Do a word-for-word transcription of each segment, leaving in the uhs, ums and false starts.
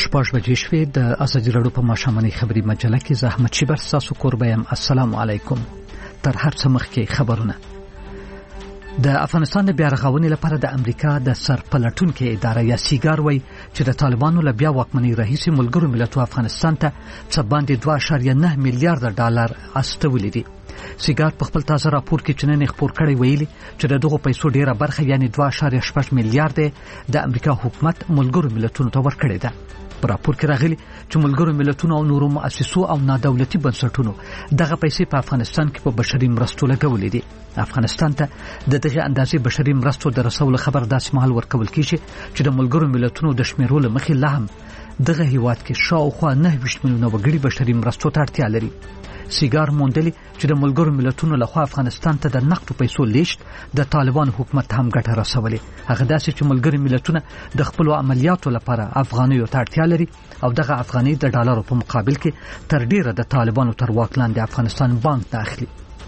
شپږ بجې شوې. د ازادي راډیو په ماښامنۍ خبري مجله کې زحمت شیبر تاسو کوربه یم. السلام علیکم. تر هر څه مخکې خبرونه. د افغانستان د بیا رغونې لپاره د امریکا د سرپلټونکو اداره یا سیګار وای چې د طالبانو له بیا واکمنۍ راهیسې ملګرو ملتونو افغانستان ته څه باندې دوه اعشاریه نه میلیارډ ډالر استولې دي. سیګار په خپل تازه راپور کې چننې خبر کړی ویلي چې د دغه پیسو ډیره برخه یعنی دوه اعشاریه شپږ میلیارډ د امریکا حکومت ملګرو ملتونو ته ورکړې ده. په راپور کې راغلي چې ملګرو ملتونو او نورو مؤسسو او نادولتي بنسټونو دغه پیسې په افغانستان کې په بشري مرستو لګولې دي. افغانستان ته د دغه اندازې بشري مرستو د رسول خبر داسې مهال ورکول کیږي چې د ملګرو ملتونو د شمیرولو مخې لا هم دغه هیواد کې شاوخوا نه ویشت میلیونه وګړي بشري مرستو ته اړتیا لري. سیګار موندلي چې د ملګرو ملتونو لخوا افغانستان ته د نقدو پیسو لیشت د طالبان حکومت هم ګټه رسولې. هغه داسې چې ملګري ملتونه د خپل عملیاتو لپاره افغانیو ته اړتیا لري او دغه افغاني د ډالرو په مقابل کې تر ډیره د طالبانو تر واک لاندې افغانستان بانک داخلي.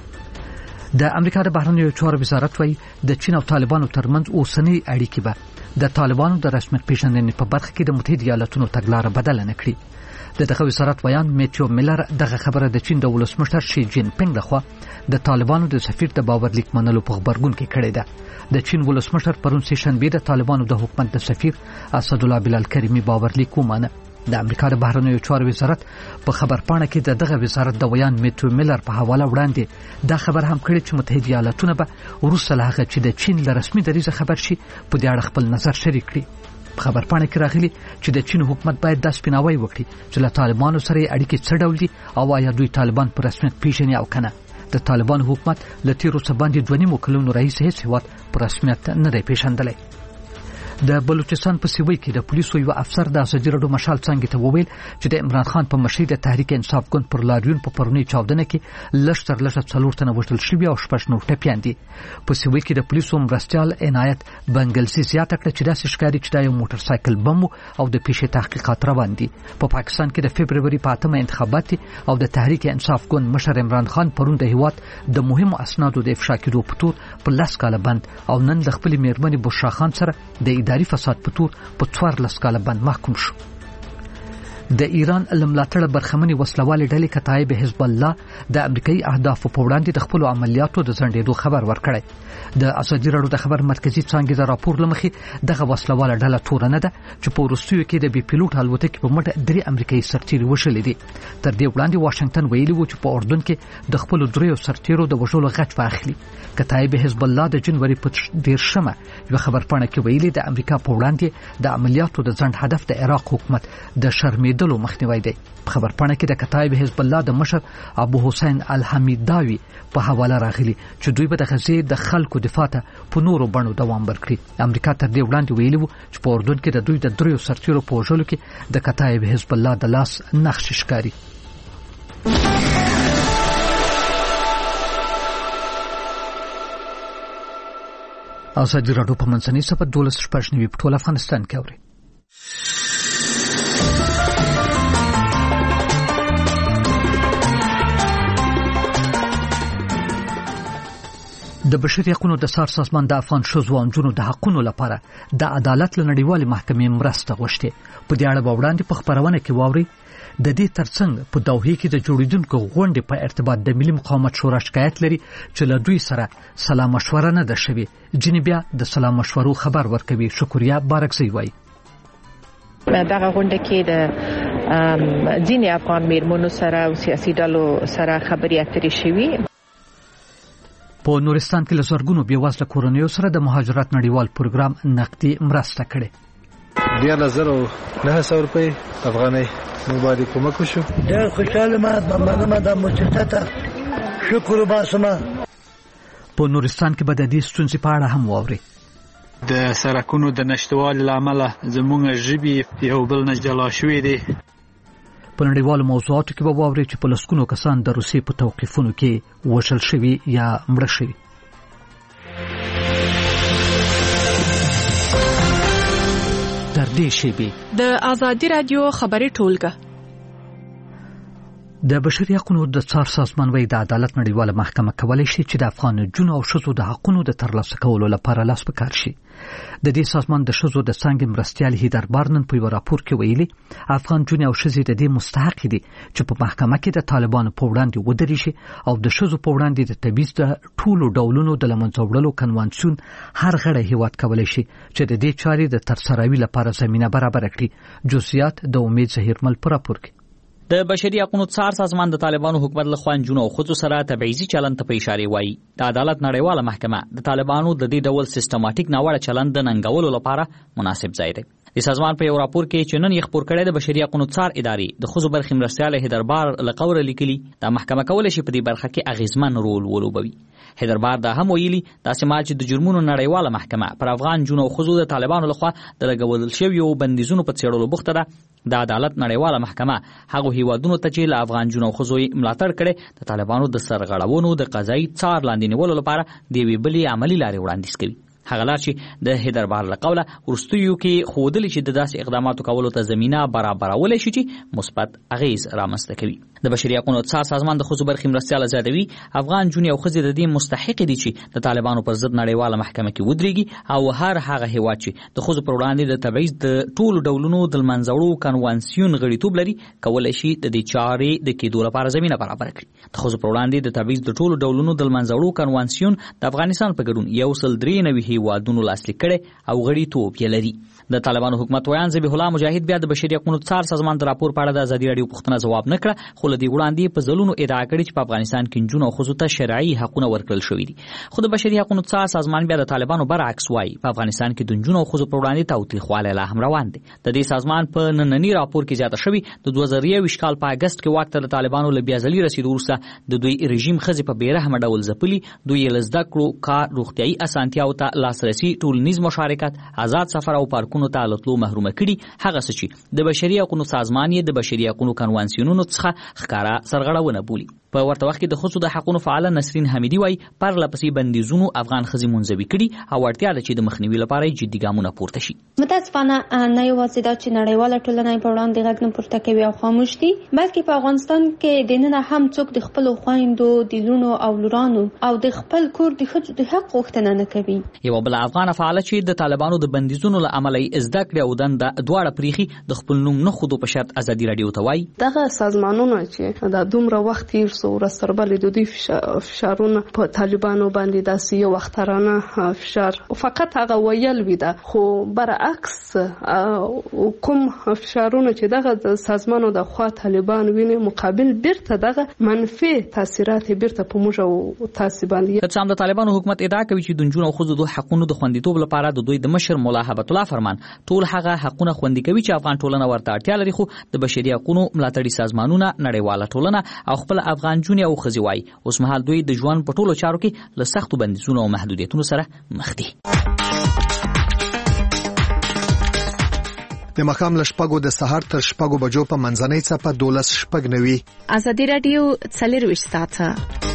د امریکا د بهرنیو چارو وزارت وايي د چین او طالبانو ترمنځ اوسنۍ اړیکې به د طالبانو د رسمیت پیژندنې په برخه کې د متحده ایالاتونو تګلاره بدله نه کړي. د دغه وزارت بیان میتیو میلر دغه خبره د چین د ولسمشر شي جین پینګ لخوا د طالبانو د سفیر د باورلیک منلو په خبرګون کې کړی ده. د چین ولسمشر پرون سه شنبه د طالبانو د حکومت د سفیر اسد الله بلال کریمی باورلیک ومانه. د امریکا د بهرنیو چارو وزارت په خبرپاڼه کې د دغه وزارت د بیان میتیو میلر په حواله وړاندې دا خبر هم کړی چې متحده ایالاتونه به وروسته له هغه چې د چین له رسمي دریځه خبر شي په دې اړه خپل نظر شریک کړي. په خبرپاڼه کې راغلي چې د چین حکومت باید د سپیناوي وکړي چې له طالبانو سره اړیکې څه ډول دي او آیا دوی طالبان په رسمیت پیژني او کنه. د طالبان حکومت له تیرو څه باندې دوه نیمو کلونو راهیسې هیڅ هیواد په رسمیت نه دی پیژندلی. د بلوچستان په سیوی کې د پولیسو یو افسر د ازادي راډیو مشال څنګه ته وویل چې د عمران خان په مشرۍ د تحریک انصاف ګوند پر لاریون په پرونی چاودنه کې لږ تر لږه څلور تنه وژل شوي او شپږ نور ټپیان دي. په سیوی کې د پولیسو مرستیال عنایت بنګلسي زیاته کړه چې داسې ښکاري چې دا یو موټر سایکل بم او د پیښې تحقیقات روان دي. په پا پاکستان کې د فبرवरी په اتمه انتخابات او د تحریک انصاف ګوند مشر عمران خان پرون د هیواد د مهمو اسنادو د افشا کېدو په تور په لاس کاله بند او نن د خپل میرمنې بشرا خان سره د اداري فساد په تور په څوارلس کاله بند محکوم شو. د ایران لملاتړ برخمنې وسلوالې ډلې کتایب حزب الله د امریکایي اهدافو په وړاندې د خپل عملیاتو د ځنډېدو خبر ورکړی. د ازادي راډیو د خبر مرکزی څانګې د راپور لمخې دغه وسلواله ډله تور نه ده چې په وروستیو کې د بي پيلوټ الوتکې په مټ درې امریکایي سرتیري وشلې دي. تر دې وړاندې واشنگټن ویلي و چې په اردن کې د خپل دریو سرتیرو د وژلو غچ واخلي. کتایب حزب الله د جنوري په دیرشمه یو خبرپاڼه کې ویلي د امریکا په وړاندې د عملیاتو د ځنډ هدف د عراق حکومت د شرمېدلو مخنیوي دی. په خبرپاڼه کې د کتایب حزب الله د مشر ابو حسین الحمیداوی په حواله راغلي چې دوی به د غزې د خلکو دفاع ته په نورو بڼو دوام ورکړي. امریکا تر دې وړاندې ویلي و چې په اردن کې د دوی د دریو سرتیرو په وژلو کې د کتایب حزب الله د لاس نقش ښکاري. ازادي راډیو په منځنۍ صفحه دولس شپږ نوي په ټول افغانستان کې اوري. د بشري حقوقو د سار سازمان د افغان ښځو او نجونو د حقوقو لپاره د عدالت له نړیوالې محکمې مرسته غوښتې. په دې اړه وړاندې په خبرونه کې واوري د دې ترڅنګ په دوحې کې د جوړیدونکو غونډې په ارتباط د ملي مقاومت شورا شکایت لري چې له دوی سره سلا مشوره نه ده شوې. ځینې بیا د سلا مشورو خبر ورکوي. شکریا بارکزی وایي دغه غونډه کې د ځینې افغان میرمنو سره او سیاسي ډلو سره خبرې اترې شوې. په نورستان کې له زرګونو بېوزله کورنیو سره د مهاجرت نړیوال پروګرام نقدي مرسته کړې. دیارلس زره نهه سوه روپۍ افغانۍ موږ باندې کومک وشو. ډېر خوشحاله ما مننه د مؤسسته شکر وباسم. په نورستان کې به د دې ستونزې په اړه هم واوري. د سرکونو د نشتوالي له امله زموږ ژبې یو بل نه جلا شوې دي. په نړیوالو موضوعاتو کې به واوري چې په لسګونو کسان د روسیې په توقیفونو کې وژل شوي یا مړه شوي. تر دې شیبې د ازادي راډیو خبري ټولګه د بشري حقوقو د څار سازمان وایي د عدالت نړیواله محکمه کولی شي چې د افغان نجونو او ښځو د حقوقو د ترلاسه کولو لپاره لاس په کار شي. د دې سازمان د ښځو د څانګې مرستیال هیدر بارنن په یو راپور کې ویلي افغان نجونې او ښځې د دې مستحق دي چې په محکمه کې د طالبانو په وړاندې ودرېږي او د ښځو په وړاندې د تبعیض د ټولو ډولونو د له منځه وړلو کنوانسیون هر غړی هیواد کولی شي چې د دې چارې د ترسروي لپاره زمینه برابره کړي. جزئیات د امید زهیرمل په راپور کې. د بشري حقوقو څار سازمان د طالبانو حکومت له خوا نجونو او ښځو سره تبعیضي چلند ته په اشاره وایي. د عدالت نړیواله محکمه د طالبانو د دې ډول سیستماتیک ناوړه چلند د ننګولو لپاره مناسب ځای دی. د سازمان په یو راپور کې چې نن یې خپور کړی د بشري حقوقو څار ادارې د ښځو برخې مرستیال هیدربار لقوره لیکلي د محکمه کولی شي په دې برخه کې اغیزمن رول ولوبوي. هیدربار دا هم ویلي داسې مهال چې د جرمونو نړیواله محکمه پر افغان نجونو او ښځو د طالبانو لخوا د لګول شویو بندیزونو په څېړلو بوخته ده، د عدالت نړیواله محکمه هغه هیوادونو ته چې له افغان جنو خو زوی ملاتړ کړي د طالبانو د سرغړونو د قضایي څار لاندې نیولو لپاره د یوې بلې عملی لارې وړاندیز کوي. هغه لار چې د هیدربار له قوله وروستیو کې ښودلي چې د داسې اقداماتو کولو ته زمینه برابرولی شي چې مثبت اغیز رامنځته کوي. د بشري حقوقو څار سازمان د ښځو برخې مرستیال زیاتوي افغان جنې او ښځې د دې مستحق دي چې د طالبانو پر ضد نړیواله محکمه کې ودرېږي او هر هغه هیواد چې د ښځو پر وړاندې د تبعیض د ټولو ډولونو د منځه وړو کنوانسیون غړیتوب لري کولی شي د دې چارې د کېدو لپاره زمینه برابره کړي. د ښځو پر وړاندې د تبعیض د ټولو ډولونو د منځه وړو کنوانسیون د افغانستان په ګډون یو سل درې نوي هیوادونو لاسلیک کړي او غړیتوب یې لري. د طالبانو حکومت ویان ذبیح الله مجاهد بیا د بشري حقوقو څار سازمان د راپور په اړه د ازادي راډیو پوښتنه ځواب نه کړه، خو له دې وړاندې په ځلونو ادعا کړې چې په افغانستان کې نجونو او ښځو ته شرعي حقونه ورکړل شوي دي. خو د بشري حقوقو څار سازمان بیا د طالبانو برعکس وایي په افغانستان کې د نجونو او ښځو پر وړاندې تاوتریخوالی لا هم روان دی. د دې سازمان په ننني راپور کې زیاته شوي د دوه زره یوویشت کال په اګست کې واک ته د طالبانو له بیا ځلي رسېدو وروسته د دوی رژیم ښځې په بېرحمه ډول ځپلي، دوی یې له زده کړو، کار، روغتیایي اسانتیاوو ته لاسرسي، ټولنیز مشارکت، آزاد سفر او پارکونو ته له تلو محرومه کړي، هغه څه چې د بشري حقوقو سازمان یې د بشري حقوقو کنوانسیونونو څخه ښکاره سرغړونه بولي. په ورته وخت کې د ښځو د حقوقو فعاله نسرین حمیدي وایي پرله پسې بندیزونو افغان ښځې منزوي کړي او اړتیا ده چې د مخنیوي لپاره جدي ګامونه پورته شي. متاسفانه نه یوازې دا چې نړیواله ټولنه په وړاندې غږ نه پورته کوي او خاموش دي، بلکې په افغانستان کې دننه هم څوک د خپلو خویندو، د لونو او لورانو او د خپل کور د ښځو د حق غوښتنه نه کوي. یوه بله افغانه فعاله چې د طالبانو د بندیزونو له امله یې زده کړې او دنده دواړه پریښي د خپل نوم نه ښودو په شرط ازادي راډیو ته وایي دغه سازمانونه چې دا دومره وخت تیر سو ورځ تر بلې د دوی فشارونه په طالبانو باندې داسې یو وخترانه فشار فقط هغه ویل وي ده، خو برعکس کوم فشارونه چې دغه سازمانو د خوا طالبان ویني مقابل بیرته دغه منفي تاثیرات بیرته په موږ او تاسو باندې. که څه هم د طالبانو حکومت ادعا کوي چې د نجونو او ښځو د حقونو د خوندیتوب لپاره د دوی د مشر مولا هبت الله فرمان ټول هغه حقونه خوندي کوي چې افغان ټولنه ورته اړتیا لري، خو د بشري حقوقو ملاتړي سازمانونه، نړیواله ټولنه او خپل افغان جونې او ښځې وایي اوس مهال دوی د ژوند په ټولو چارو کې له سختو بندیزونو او محدودیتونو سره مخ دي. د ماښام له شپږو د سهار تر شپږو بجو په منځنۍ څپه دولس شپږ نوي ازادي راډیو څلرویشت ساعته.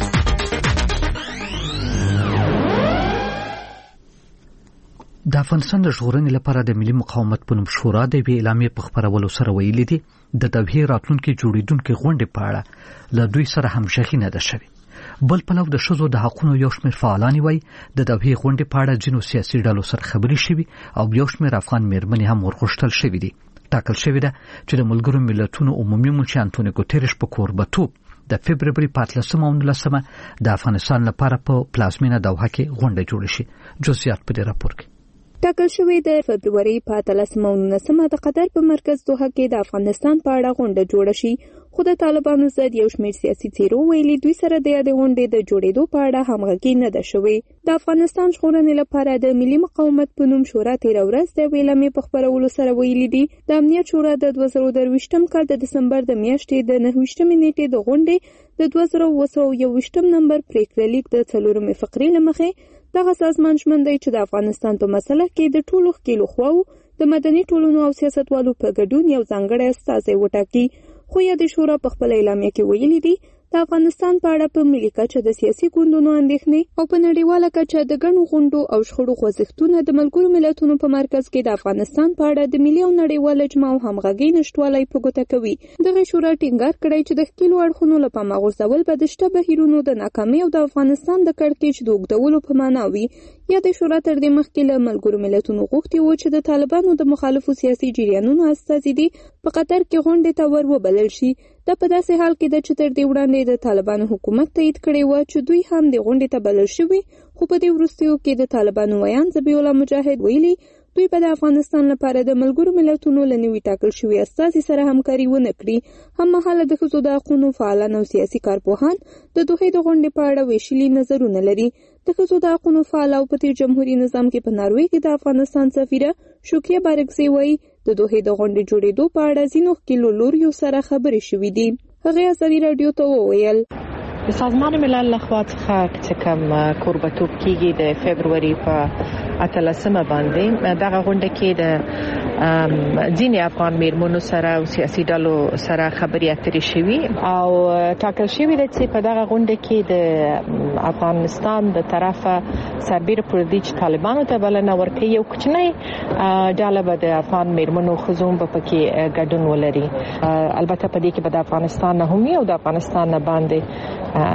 د افغانستان د ژغورنې لپاره د ملي مقاومت په نوم شورا د یوې اعلامیې په خپرولو سره ویلي دي د دوحې راتلونکي جوړېدونکې غونډې په اړه له دوی سره همغږي نه ده شوې. بل پلو د ښځو د حقونو یو شمېر فعالان وایي د دوحې غونډې په اړه ځینو سیاسي ډلو سره خبرې شوي او یو شمېر افغان میرمنې هم ورغوښتل شوي دي. ټاکل شوې ده چې د ملګرو ملتونو عمومي منشي انټونیو ګوتریش په کوربتوب د فبروري په اتلسمه او نولسمه د افغانستان لپاره په پلازمینه دوحه کې غونډه جوړه شي. جزئیات په دې راپور کې ټاکل شوې د فبروري په اتلسمه او نولسمه د قطر په مرکز دوحه کې د افغانستان په اړه غونډه جوړه شي، خو د طالبانو ضد یو شمېر سیاسي څیرو ویلي دوی سره د یادې غونډې د جوړېدو په اړه همغږي نه ده شوې. د افغانستان ژغورنې لپاره د ملي مقاومت په نوم شورا تېره ورځ د یوې اعلامیې په خپرولو سره ویلي دي د امنیت شورا د دوه زره درویشتم کال د دسمبر د میاشتې د نهه ویشتمې نیټې د غونډې د دوه زره اوه سوه یوویشتم نمبر پرېکړه لیک د څلورمې فقرې له مخې دغه سازمان ژمن دی چې د افغانستان په مسله کې د ټولو ښکېلو خواو د مدني ټولنو او سیاستوالو په ګډون یو ځانګړی استازی وټاکي. خو یادې شورا په خپل اعلامیه کې ویلي دي د افغانستان په اړه په ملي کچه د سیاسي ګوندونو اندېښنې او په نړیواله کچه د ګڼو غونډو او شخړو خوځښتونه د ملګرو ملتونو په مرکز کې د افغانستان په اړه د ملي او نړیوال اجماع او همغږۍ نشټوالی په ګوته کوي. دغه شورا ټینګار کړی چې د ښکېلو اړخونو له پامه غورځول به د شته بهیرونو د ناکامۍ او د افغانستان د کړکېچ د اوږدولو په معنا وي. یا د شورا تر دې مخکې له ملګرو ملتونو غوښتي و چې د طالبانو د مخالفو سیاسي جریانونو استازي دي په قطر کې غونډې ته ور وبلل شي. دا په داسې حال کې ده چې تر دې وړاندې د طالبانو حکومت تایید کړی و چې دوی هم د غونډې ته بلل شوي، خو په دې وروستیو کې د طالبانو ویان ذبیح الله مجاهد ویلي دوی به د افغانستان لپاره د ملګرو ملتونو له نوي ټاکل شوي استازي سره همکاري ونه کړي. هممهاله د ښځو د حقونو فعالان او سیاسي کارپوهان د دوحې د غونډې په اړه ویشلي نظرونه لري. د ښځو د حقونو فعال او په تیر جمهوریت نظام کې په ناروې کې د افغانستان سفیره شوکیه بارکزی وایي د دوحې د غونډې جوړېدو په اړه ځینو ښکېلو لوریو سره خبرې شوې دي. هغې ازادي راډیو ته وویل د سازمان ملل لخوا څخه چې کوم کوربتوب کیږي د فبروري په اتلسمه باندې دغه غونډه کې د ځینې افغان میرمنو سره او سیاسي ډلو سره خبرې اترې شوي او ټاکل شوي ده چې په دغه غونډه کې د افغانستان د طرفه سربېره پر دې چې طالبانو ته بلنه ورکوي یو کوچنی ډله به د افغان میرمنو ښځو به پکې ګډون ولري. البته په دې کې به د افغانستان نه هم او د افغانستان نه باندې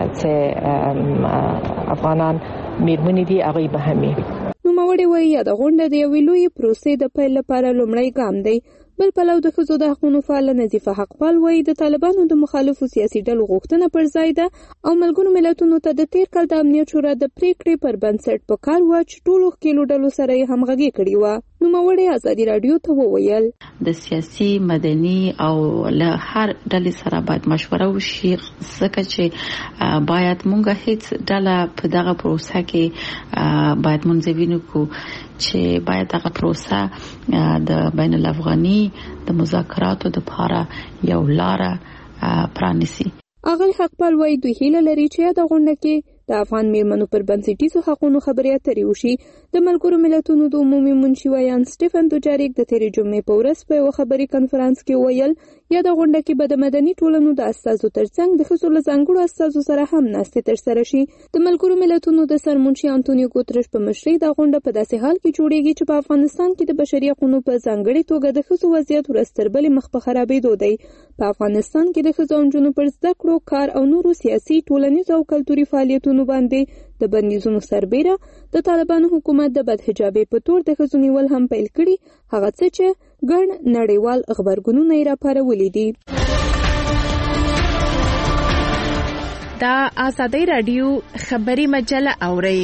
چې افغانان میرمنې دي هغوی به هم وي. نوموړې وایي د غونډه د یوې لویې پروسې د پیل لپاره لومړی ګام دی. بل پلو د ښځو د حقونو فعاله نظیفه حقپال وایي د طالبانو د مخالفو سیاسي ډلو غوښتنه پر ځای ده او ملګرو ملتونو ته د تیر کال د امنیت شورا د پریکړې پر بنسټ په کار و چې ټولو ښکېلو ډلو سره یې همغږي کړې وه. نوموړې ازادي راډیو ته وویل د سیاسي مدني او له هر ډلې سره باید مشوره وشي ځکه چې باید مونږ هیڅ ډله په دغه پروسه کې باید منځوي نه کړو چې باید دغه پروسه د بین الافغاني د مذاکراتو لپاره یو لاره پرانیسي. اغل حقپال وایي دوی هیله لري چې د غونډه کې د افغان میرمنو پر بنسټیزو حقوقو خبرې اترې وشي. د ملګرو ملتونو د عمومي منشي ویان سټیفن دوجاریک د تیرې جمعې په ورځ په یو خبري کانفرنس کې ویل یا د غونډه کې به د مدني ټولنو د استازو ترڅنګ د ښځو له ځانګړو استازو سره هم ناستې ترسره شي. د ملګرو ملتونو د سرمنشي انټونیو ګوترش په مشرۍ دا غونډه په داسې حال کې جوړیږي چې په افغانستان کې د بشري حقوقو په ځانګړي توګه د ښځو وضعیت ورځ تر بلې مخ په خرابېدو دی. په افغانستان کې د ښځو او نجونو پر زده کړو، کار او نورو سیاسي، ټولنیزو او کلتوري فعالیتونو باندې د بندیزونو سربېره د طالبانو حکومت د بدحجابۍ په تور د ښځو نیول هم پیل کړي، هغه څه چې ګڼ نړیوال خبرګونونه یې راپارولي دي. دا آزادی راډیو خبري مجله اوري.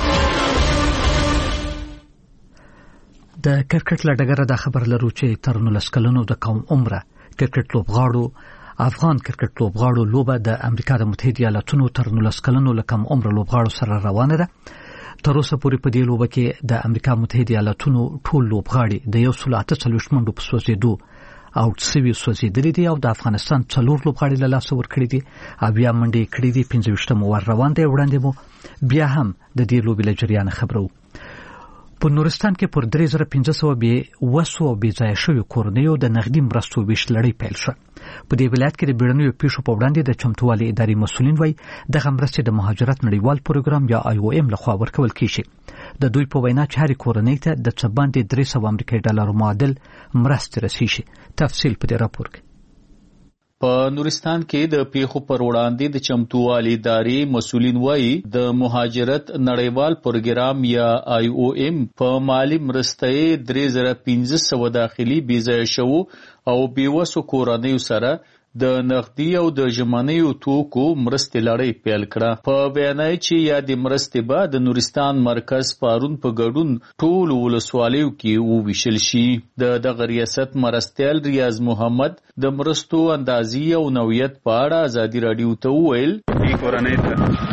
د کرکټ لډګره د خبر لرو چې تر نولس کلونو د قوم عمره کرکټ لوبغاړو افغان کرکټ لوبغاړو لوبه د امریکا د متحده ایالاتونو تر نولس کلونو لکم عمر لوبغاړو سره روانه ده. تر اوسه پورې په دې لوبه کې د امریکا متحده ایالاتونو ټول لوبغاړي د یو سل اته څلوېښت منډو په سوځېدو اوټ سوي سوځېدلي دي او د افغانستان څلور لوبغاړي له لاسه ورکړي دي او بیا منډې کړې دي. پنځه ویشتم ور روان دی. وړاندې مو بیا هم د دې لوبې له جریان خبرو. په نورستان کې پر درې زره پنځه سوه بې وسو او بې ځایه شویو کورنیو د نغدي مرستو ویش لړۍ پیل شوه. په دې ولایت کې د بیړنیو پیښو په وړاندې د چمتووالي ادارې مسؤلین وایي دغه مرستې د مهاجرت نړیوال پروګرام یا آی او ایم لخوا ورکول کیږي. د دوی په وینا چې هرې کورنۍ ته د څه باندې درې سوه امریکایي ډالرو معادل مرستې رسیږي. تفصیل په دې راپور کې. په نورستان کې د پیښو پر وړاندې د چمتووالي ادارې مسؤلین وایي د مهاجرت نړیوال پروګرام یا آی او ایم په مالی مرستې درې زره پنځه سوه داخلي بې ځایه شوو او بېوسو کورنیو سره د نغدي او د ژمنیو توکو مرستې لړۍ پیل کړه. په بیانای چې یا د مرستې به د نورستان مرکز پارون په ګډون ټول ولسوالیو کې وویشل شي. د دغه ریاست مرستیال ریاض محمد د مرستو اندازې او نوعیت په اړه ازادي راډیو ته وویل دې کورنۍ ته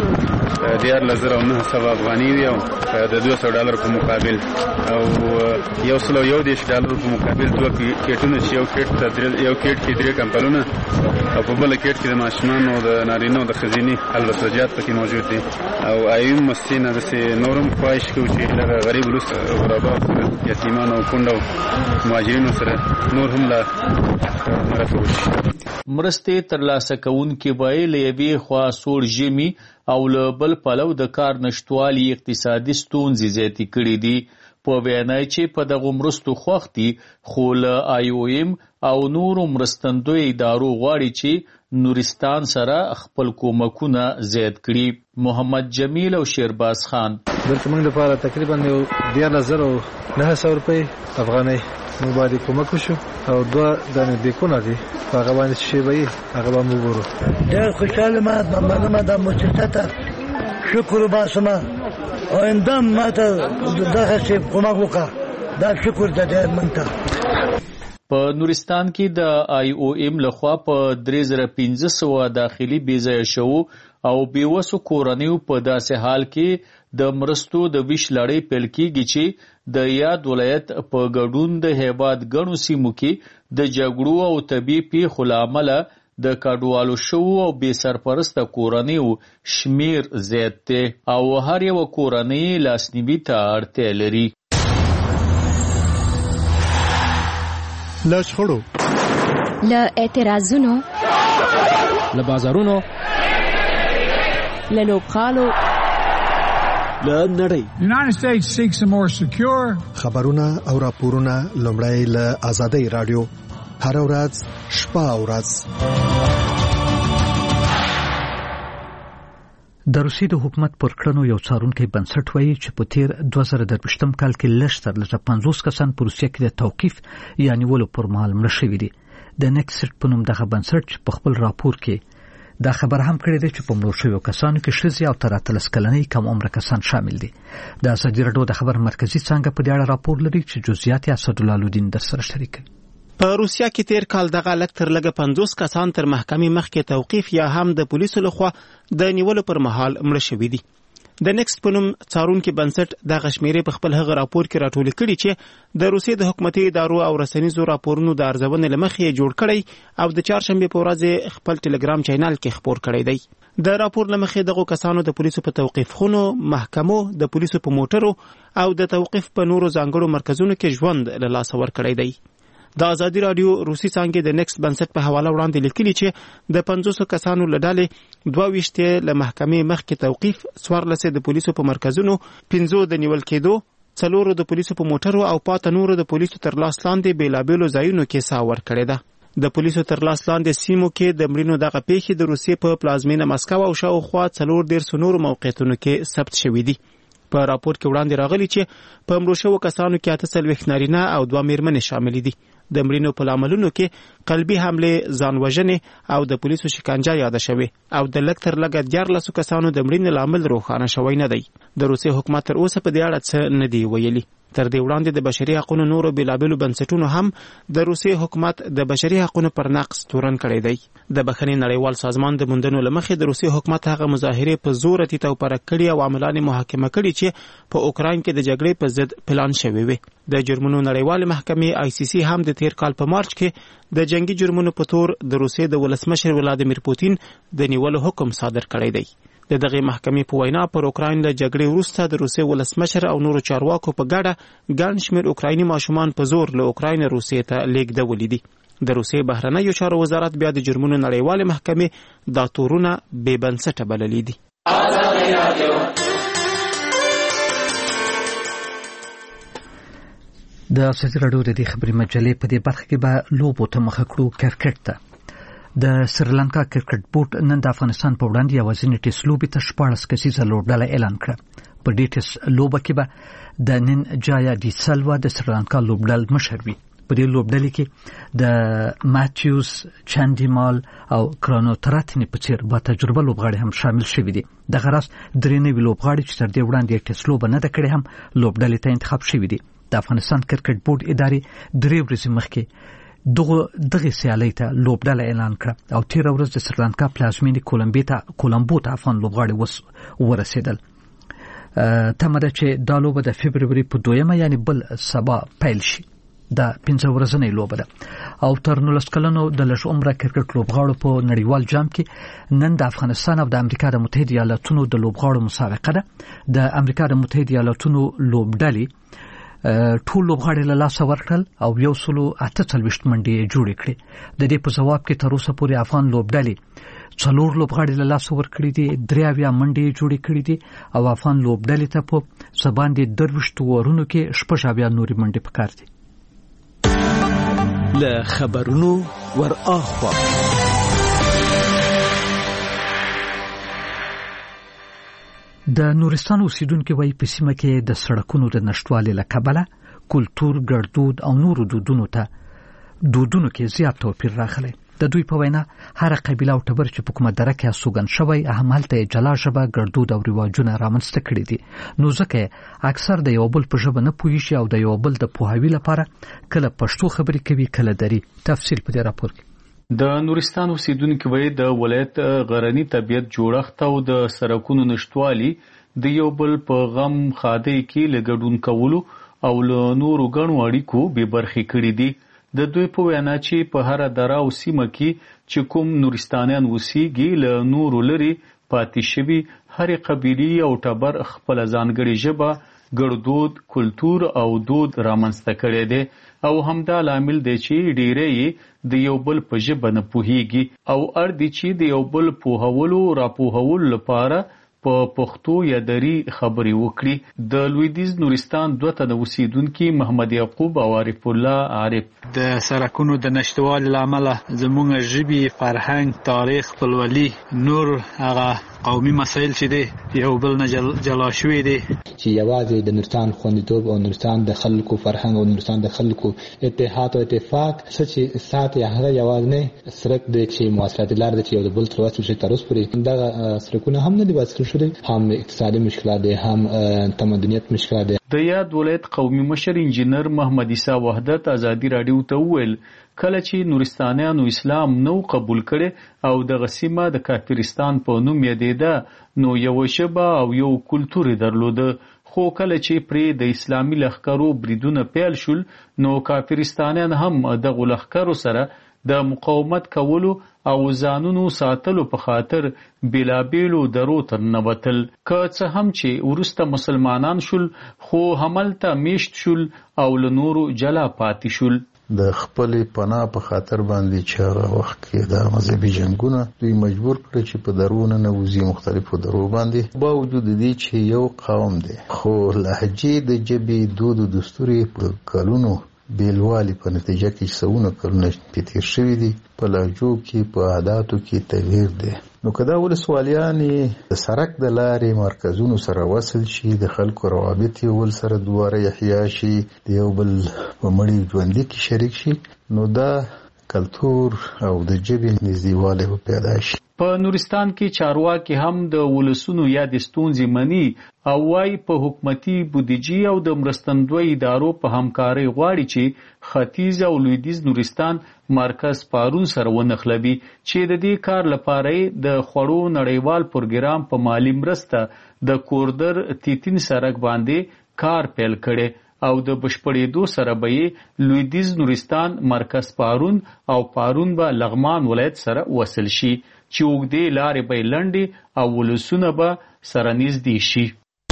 دیار لزر او نه سبا افغاني وي او د دوه سوه ډالر په مقابل او یو سلو یو دیش ډالر په مقابل دوه کیټونه چې یو کیټ ته یو کیټ کې درې کمپلونه او په بل کیټ کې د ماشومان او د نارینه او د خزینی الوسجات پکې موجود دي او ایم مسینه د نورم خواهش کوي چې لږ غریب لوس غربا یتیمان او کونډو مهاجرینو سره نور هم لا مرسته وشي. مرستې ترلاسه کوونکي به له یوې خوا سوړ ژمي او له بل پلو د کار نشتوالي اقتصادي ستونزې زیاتې کړي دي. په وینا چې په دغه مرستو خوښ دي خو له آی او ایم او نورو مرستندوی ادارو غواړي چې نورستان سره خپل کومکونه زیات کړي. محمد جمیل او شیرباز خان دلته موږ لپاره تقریبا یو دیارلس زره نه سوه روپۍ افغانۍ موږ باندې کومک وشو او دوه دانې بیکونه دي په هغه باندې چې شی به یې هغه به موږ ګورو. ډېر خوشحاله ما مننه د مؤسسې ته شکر وباسم او اندام ما ته دغسې کومک وکړه دا شکر د ډېر من ته. په نورستان کې د آی او ایم لخوا په درې زره پنځه سوه داخلي بېځایه شوو او بېوسو کورنیو په داسې حال کې د مرستو د ویش لړۍ پیل کېږي چې د یاد ولایت په ګډون د هیواد ګڼو سیمو کې د جګړو او طبیعي پیښو له امله د کډوالو شوو او بې سرپرسته کورنیو شمیر زیات دی او هر یوه کورنۍ لاسنیوي ته اړتیا لري. له شخړو، له اعتراضونو، له بازارونو، له لوبغالو، له نړۍ. United States seeks a more secure. خبرونه او راپورونه لومړی له آزادۍ رادیو هر ورځ شپه او ورځ. د روسیې د حکومت پر کړنو یو څارونکی بنسټ وایي چې په تیر دوه زره درویشتم کال کې لږ تر لږه پنځوس کسان په روسیه کې د توقیف یا نیولو پر مهال مړه شوي دي. د نیکسټ په نوم دغه بنسټ په خپل راپور کې دا خبر هم کړی دی چې په مړو شویو کسانو کې ښځې او تر اتلس کلنۍ کم عمره کسان شامل دي. د ازادي راډیو د خبر مرکزي څانګه په دې اړه راپور لري چې جزئیات یې اسدالله الدین درسره شریکوي. په روسیا کې تیر کال دغه لږ تر لږه پنځوس کسان تر محکمې مخکې توقیف یا هم د پولیسو لخوا د نیولو پر مهال مړه شوي دي. د نیکسټ په نوم څارونکي بنسټ دغه شمیرې په خپل هغه راپور کې راټولې کړي چې د روسیې د حکومتي ادارو او رسنیزو راپورونو د ارزونې له مخې جوړ کړی او د چهارشنبې په ورځ خپل ټلګرام چینل کې خپور کړی دی. د راپور له مخې دغه کسانو د پولیسو په توقیف خونو، محکمو، د پولیسو په موټرو او د توقیف په نورو ځانګړو مرکزونو کې ژوند له لاسه ورکړی دی. د ازادي راډیو روسي څانګې د نیکسټ بنسټ په حواله وړاندې لیکلي چې د پنځوسو کسانو له ډلې دوه ویشت له محکمې مخکې توقیف، څوارلس د پولیسو په مرکزونو، پنځه د نیول کېدو، څلور د پولیسو په موټرو او پاته نور د پولیسو تر لاس لاندې بیلابېلو ځایونو کې ساه ورکړې ده. د پولیسو تر لاس لاندې سیمو کې د مړینو دغه پیښې د روسیې په پلازمینه مسکو او شاوخوا څلور دېرشو نورو موقعیتونو کې ثبت شوي دي. په راپور کې وړاندې راغلي چې په مړو شوو کسانو کې اته څلوېښت نارینه او دوه مېرمنې شاملې دي. د مړینو په لاملونو کې قلبي حملې، ځان وژنې او د پولیسو شکنجه یاده شوې او د لږ تر لږه دیارلسو کسانو د مړینې لامل روښانه شوی نه دی. د روسیې حکومت تر اوسه په دې اړه څه نه دی ویلي. تر دې وړاندې د بشري حقوقو نورو بیلابېلو بنسټونو هم د روسیې حکومت د بشري حقوقو پر نقض تورن کړی دی. د بخښنې نړیوال سازمان د موندنو له مخې د روسیې حکومت هغه مظاهرې په زور تیته او پرک کړي او عاملان محاکمه کړي چې په اوکراین کې د جګړې په ضد پلان شوی وي. د جرمونو نړیوالې محکمې آی سی سی هم د تیر کال په مارچ کې د جنگي جرمونو په تور د روسیې د ولسمشر ولادیمیر پوتین د نیولو حکم صادر کړی دی. د دغه محکمې په وینا پر اوکراین له جګړې وروسته د روسیې ولسمشر او نورو چارواکو په ګډه ګڼ شمېر اوکرایني ماشومان په زور له اوکراین روسیې ته لیږدولي دي. د روسیې بهرنیو چارو وزارت بیا د جرمونو نړیوالې محکمې دا تورونه بې بنسټه بللي دي. د ازادي راډیو د دې خبري مجلې په دې برخه کې به لوبو ته مخه کړو. کرکټ ته د سریلانکا کرکټ بورډ نن د افغانستان په وړاندې یوازینی ټیسټ لوبې ته شپاړس کسیزه لوبډله اعلان کړه. په دې ټیسټ لوبه کې به د نن جایا ډي سلوا د سریلانکا لوبډل مشر وي. په دې لوبډلې کې د ماتیوس چاندیمال او کرانوتراتنی په څیر با تجربه لوبغاړي هم شامل شوي دي. دغه راز درې نوي لوبغاړي چې تر دې وړاندې ټیسټ لوبه نه ده کړې هم لوبډلې ته انتخاب شوي دي. د افغانستان کرکټ بورډ ادارې درې ورځې مخکې دغه دغه سیالي ته لوبډله اعلان کړه او تیر ورځ د سریلانکا پلازمینې کولمبیا ته کولمبو ته افغان لوبغاړي وس ورسېدل. تمه ده چې دا لوبه د فبروري په دویمه یعنی بل سبا پیل شي. دا پنځه ورځنۍ لوبه ده او تر نولس کلنو د لږ عمره کرکټ لوبغاړو په نړیوال جام کې نن د افغانستان او د امریکا د متحده ایالاتونو د لوبغاړو مسابقه ده. د امریکا د متحده ایالاتونو لوبډلې ټول لوبغاړي له لاسه ورکړل او یو سلو اته څلوېښت منډې جوړې کړې. د دې په ځواب کې تر اوسه پورې افغان لوبډلې څلور لوبغاړي له لاسه ورکړي دي، درې اویا منډې جوړې کړې دي او افغان لوبډلې ته په څه باندې درویشت اورونو کې شپږ اویا نورې منډې پکار دي. له خبرونو ور اخوا د نورستان اوسیدونکو وایي په سیمه کې د سړکونو د نشټوالي له کبله کلتور، ګړدود او نورو دودونو ته دودونو کې زیات توپیر راغلی. د دوی په وینا هر قبیله او ټبر چې په کومه دره کې استوګن شوی همالته جلا ژبه، ګړدود او رواجونه رامنځته کړي دي. نو ځکه اکثر د یو بل په ژبه نه پوهیږي او د یو بل د پوهاوي لپاره کله پښتو خبرې کوي کله دري. تفصیل په دې راپور کې. د نورستان اوسیدونکو وایي د ولایت غرنی طبیعت جوړښت او د سړکونو نشټوالي د یو بل په غم خاده کې لګډون کولو او له نورو غنو اړیکو به برخې کړي دي. د دوی په وینا چې په هر دره او سیمه کې چې کوم نورستانیان اوسېږي له نورو لري پاتې شوي هرې قبیلې او ټبر خپله ځانګړې ژبه، ګړدود، کلتور او دود رامنځته کړی دی او همدا لامل دی چې ډیری د یو بل په ژبه نه پوهیږي او اړ دي چې د یو بل پوهولو راپوهولو لپاره په پښتو یا دري خبرې وکړي. د لویدیز نورستان دوه تنه اوسیدونکي محمد یعقوب او عارف الله عارف د سړکونو د نشټوالي له امله زموږ ژبې، فرهنګ، تاریخ، خپلولي، نور هغه قومي مسایل چې دي یو بل نه جلا شوي دي چې یوازې د نورستان خوندیتوب او نورستان د خلکو فرهنګ او نورستان د خلکو اتحاد او اتفاق چې سات یا هغه یوازې نه سرک دی چې مواصلات لار دی چې یو د بل تر واسطه شي تر اوسه پورې دا سرکونه هم نه دي واسطه شوي، هم اقتصادي مشکلات دي، هم تمدنیت مشکلات دي. د یاد ولایت قومي مشر انجینر محمد عیسی وحدت ازادي رادیو ته وویل کله چې نورستانیانو اسلام نو قبول کړي او د غسیمه د کافرستان په نوم یادېده نو یو ژبه او یو کلتور درلوده، خو کله چې پرې د اسلامي لښکرو بریدونه پیل شول نو کافرستانیان هم دغه لښکرو سره د مقاومت کولو او ځانونو ساتلو په خاطر بیلابیلو درو تر نوتل. که څه هم چې وروسته مسلمانان شول خو هملته میشت شول او له نورو جلا پاتې شول. د خپل پناه په خاطر باندې چې هغه وخت کې د مذهبي جنگونه دوی مجبور کړ چې په درونه نه وزي مختلفو درو باندې با وجود دي چې یو قوم دی خو لهجې د جبې دود او دستوري په کلونو بیلوالی په نتیجه کې څونه کلونه تیر شوي دي، په لهجو کې په عاداتو کې تغییر دی. نو که دا ولسوالیانې د سړک د لارې مرکزونو سره وصل شي، د خلکو روابط یو بل سره دواره احیا شي، د یو بل په مړي ژوندي کې شریک شي، نو دا کلتور او د ژبې نږدېوالی به پیدا شي. په نورستان کې چارواکي هم د ولسونو یاد ستونزې مني او وايي په حکومتي بودیجې او د مرستندوی ادارو په همکارۍ غواړي چې ختیځ او لویدیځ نورستان مرکز پارون سره ونښلوي چې د دې کار لپاره د خوړو نړیوال پروګرام په مالی مرسته د کوردر تیتین سړک باندې کار پیل کړي او د بشپړېدو سره به یې لویدیځ نورستان مرکز پارون او پارون به لغمان ولایت سره وصل شي چې اوږدې لارې به لنډې او ولسونه به سره نږدې شي.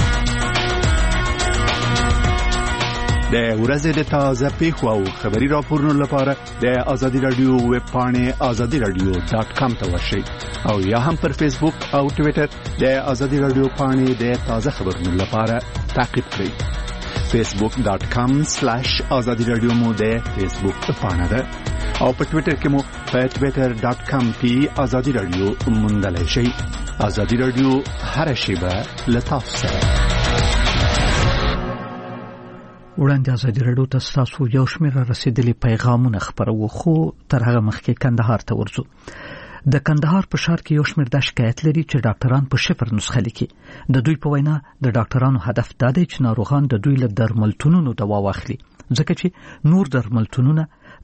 د ورځې د تازه پیښو او خبري راپورونو لپاره د آزادي رادیو ویب پاڼې آزادي رادیو ډاټ کام ته ورشئ او یا هم پر فیسبوک او ټویټر د آزادي رادیو پاڼې د تازه خبرونو لپاره تعقیب کړئ. فیسبوک ډاټ کام سلیش آزادي رادیو مو د فیسبوک پاڼه ده او په ټویټر کې مو په ټویټر ډاټ کام پی آزادي رادیو موندلای شئ. آزادي رادیو هر شیبه له تاسو سره. وړاندې ازادي راډیو ته ستاسو یو شمېر رسیدلي پیغامونه خپروو، خو تر هغه مخکې کندهار ته ورځو. د کندهار په ښار کې یو شمېر دا شکایت لري چې ډاکټران په شفر نسخه لیکي. د دوی په وینا د ډاکټرانو هدف دا دی چې ناروغان د دوی له درملتونونو دوا واخلي، ځکه چې نور درملتونونه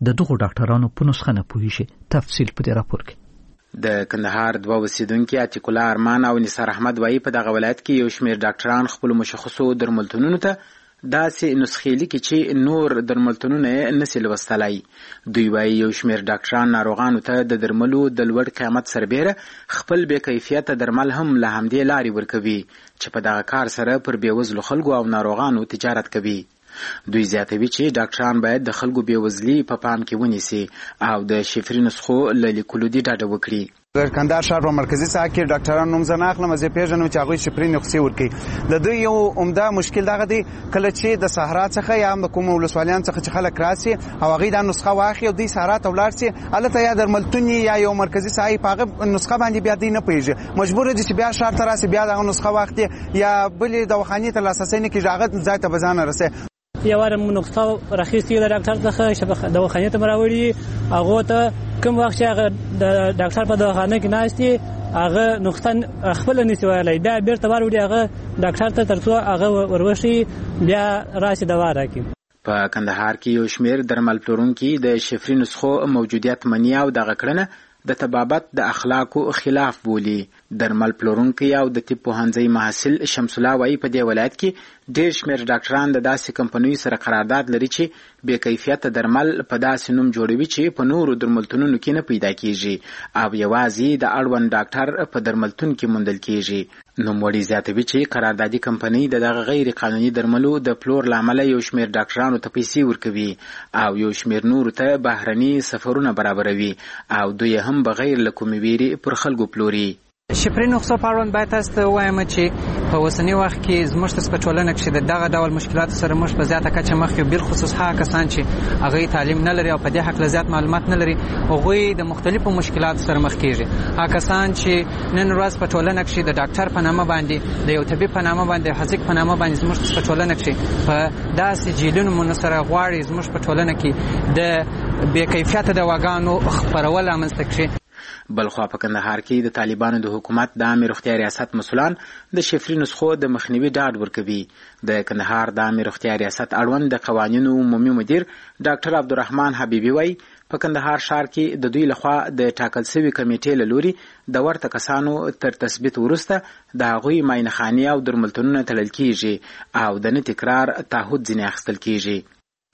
د دغو ډاکټرانو په نسخه نه پوهیږي. تفصیل په دې راپور کې. د کندهار دوه اوسیدونکي عتیق الله ارمان او نثار احمد وایي په دغه ولایت کې یو شمېر ډاکټران خپل مشخصو درملتونونو ته داسې نسخې لیکي چې نور درملتونونه یې نسي لوستلی. دوی وایي یو شمېر ډاکټران ناروغانو ته د درملو د لوړ قیمت سربیره خپل بې کیفیته درمل هم له همدې لارې ورکوي چې په دغه کار سره پر بېوزلو خلکو او ناروغانو تجارت کوي. دوی زیاتوي چې ډاکټران باید د خلکو بېوزلي په پام کې ونیسي او د شفري نسخو له لیکلو دې ډډه وکړي. د کندهار ښار په مرکزي ساحه کې ډاکټران نوم زه نه اخلم، زه پېژنم چې هغوی شفري نسخې ورکوي. د دوی یو عمده مشکل دغه دی کله چې د صحرا څخه یا هم د کومو ولسوالیانو څخه چې خلک راسي او هغوی دا نسخه واخلي او دوی صحرا ته ولاړ سي، هلته یا درملتون یا یو مرکزي ساحه په هغه نسخه باندې بیا دوی نه پوهېږي، مجبور دي چې بیا ښار ته راسي، بیا دغه نسخه واخلي یا بلې دواخانې ته لاسرسی نه کېږي، هغه ځای ته به ځان رسوي. یو وار موږ نسخه راخیستې د ډاکټر څخه دواخانې ته مو راوړي، هغو ته کوم وخت چې هغه د ډاکټر په دواخانه کې ناست دي هغه نسخه خپله نسي ویلی، بیا بېرته ور وړي هغه ډاکټر ته تر څو هغه وروښي بیا راسي دوا راکړي. په کندهار کې یو شمېر درمل پلورونکي د شفري نسخو موجودیت مني او دغه کړنه د طبابت د اخلاقو خلاف بولي. درمل پلورونکی او د طب پوهنځي محصل شمس الله وایي په دې ولایت کې ډېر شمېر ډاکټران د داسې کمپنیو سره قرارداد لري چې بې کیفیته درمل په داسې نوم جوړوي چې په نورو درملتونونو کې نه پیدا کېږي او یوازې د اړوند ډاکټر په درملتون کې موندل کېږي. نوموړي زیاتوي چې قراردادي کمپنۍ د دغه غیر قانوني درملو د پلور له امله یو شمېر ډاکټرانو ته پیسې ورکوي او یو شمېر نورو ته بهرني سفرونه برابروي او دوی هم بغیر له کومې ویرې پر خلکو پلوري. شفري نسخو په اړوند باید تاسو ته ووایم چې په اوسني وخت کې زموږ په ټولنه کې د دغه ډول مشکلاتو سره موږ په زیاته کچه مخ یو، بالخصوص هغه کسان چې هغوی تعلیم نه لري او په دې هکله زیات معلومات نه لري، هغوی د مختلفو مشکلاتو سره مخ کېږي. هغه کسان چې نن ورځ په ټولنه کې د ډاکټر په نامه باندې د یو طبیب په نامه باندې حذیق په نامه باندې زموږ په ټولنه کې په داسې جیلونو سره غواړي زموږ په ټولنه کې د بې کیفیته دواګانو خپرول رامنځته کړي. بلخوا په کندهار کې د طالبانو د حکومت د عامې روغتیا ریاست مسؤلان د شفري نسخو د مخنیوي ډاډ ورکوي. د کندهار د عامې روغتیا ریاست اړوند د قوانینو عمومي مدیر ډاکټر عبدالرحمن حبیبي وایي په کندهار ښار کې د دوی لخوا د ټاکل سوي کمیټې له لوري د ورته کسانو تر تثبیت وروسته د هغوی معاینخانې او درملتونونه تړل کېږي او د نه تکرار تعهد ځینې اخیستل کېږي.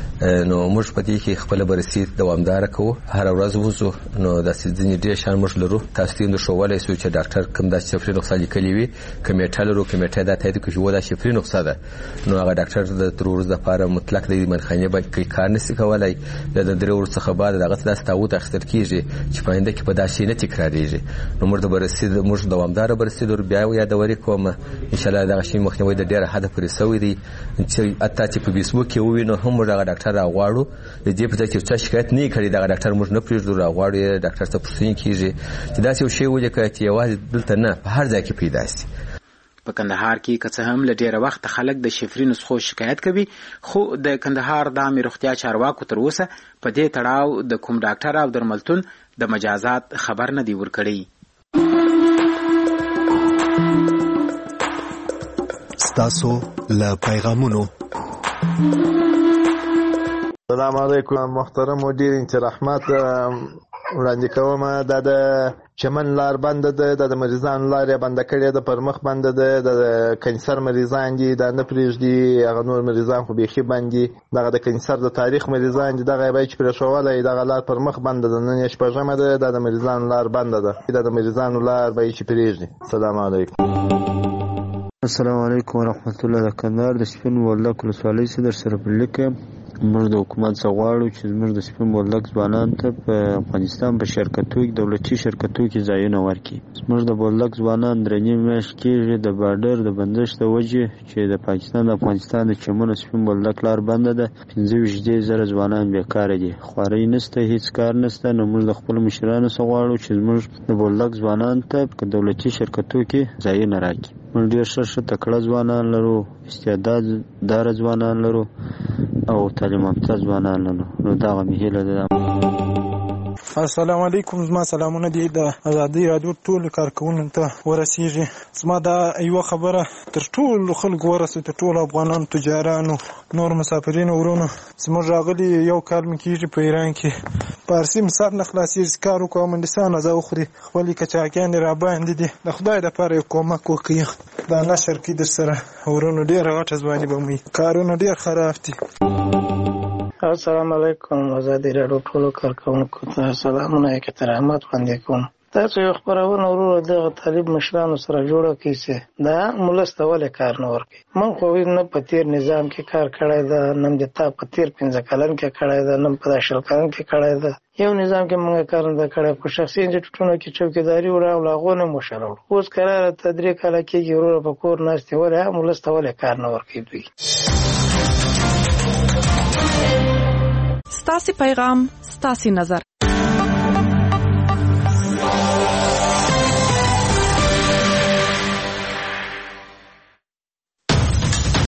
نو موږ په دې کې خپل بررسي دوامداره کوو، هر ورځ وځو، نو داسې ځینې ډېر شیان موږ لرو. تاسو ته یې ښوولی سو چې ډاکټر کوم داسې شفري نسخه لیکلې وي، کمیټه لرو، کمیټه دا تایید کړي چې دا شفري نسخه ده، نو هغه ډاکټر د تر ورځ دپاره مطلق د معاینخانې باندې کار نشي کولی. د درې ورځو څخه بعد دغه ته داسې تعهد اخیستل کېږي چې په آینده کې به دا شی نه تکرارېږي. نو موږ د بررسي موږ دوامداره بررسي لرو. بیا یادوري کوم انشاءالله دغه شی مخنیوی د ډېره حده پورې سوی دی چې حتی چې په فیسبوک کې ووینو هم موږ هغه ډاکټر راغواړو د دې په ځای کې څه شکایت نه کړي، دغه ډاکټر موږ نه پرېږدو، راغواړو ډاکټر ته پوښتنې کېږي چې داسې یو شی ولیکه چې یوازې دلته نه په هر ځای کې پیدا شي. په کندهار کې که څه هم له ډېره وخته خلک د شفري نسخو شکایت کوي، خو د کندهار د عامې روغتیا چارواکو تر اوسه په دې تړاو د کوم ډاکټر او درملتون د مجازات خبر نه دی ورکړی. ستاسو له پیغامونو. السلام علیکم محترم مدیر انجینر احمد وړاندې کوم دا د چمن لار بند ده، د مریضانو لار یې بنده کړې ده، پر مخ بند ده، د کینسر مریضان دي دا نه پرېږدي، هغه نور مریضان خو بیخي بند دي، دغه د کینسر د تاریخ مریضان دي دغه یې باید چې پرېښولی، دغه لار پر مخ بنده ده، نن یې شپږمه ده، دا د مریضانو لار بنده ده، دا د مریضانو لار باید چې پرېږدي. السلام علیکم. السلام علیکم ورحمت الله. د کندهار د سپین بولدک ولسوالۍ څخه در سره په لیکه موږ د حکومت څخه غواړو چې زموږ د سپین بولدک ځوانانو ته په افغانستان په شرکتو کې دولتي شرکتو کې ځایونه ورکړي. زموږ د بولدک ځوانان درې نیم میاشت کېږي د بارډر د بندش د وجې چې د پاکستان د افغانستان د چمن سپین بولدک لار بنده ده، پنځه ویشت زره ځوانان بیکاره دي، خوارۍ نشته، هیڅ کار نشته. نو موږ د خپلو مشرانو څخه غواړو چې زموږ د بولدک ځوانانو ته په دولتي شرکتو کې ځایونه راکړي. موږ ډېر ښه ښه تکړه ځوانان لرو، استعداد داره ځوانان لرو او تعلیم یافته ځوانان لرو، نو دغه مې هیله ده. السلام علیکم. زما سلامونه دي د ازادي رادیو ټول کارکونکو ته ورسیږي. زما دا یو خبره تر ټول خلکو ورسې ته ټول افغانانو تجارانو نور مسافرینو ورونو زموږ راغلي یو کال مې کېږي په ایران کې پارسي مسار نه خلاصېږي کار وکړو مندسان زه وخوري خپلې کچاکیانې را باندې دي د خدای دپاره یو کومک وکړي دا نشر کې در سره ورونو ډېره غټه ځواني به مې کارونه ډېر خراب دي. السلام علیکم. ازادي راډیو ټولو کارکونکو ته سلامونه احترامات وړاندې کوم. تاسو یو خبرونه ورور دغه طالب مشرانو سره جوړه کیسه دا ملسته ولې کار نه ورکي. من خو نه په تیر نظام کې کار کړی دا نم د تا په تیر پنځه کلن کې کړی دا نم په شل کلن کې کړی دا یو نظام کې موږ کار نه کړی په شخصي انجټونو کې چوکیداری وړه او لاغونه مشرو اوس قرار تدریک کله کې ورور په کور ناشته وره ملسته ولې کار نه ورکي دوی. ستاسي پیغام ستاسي نظر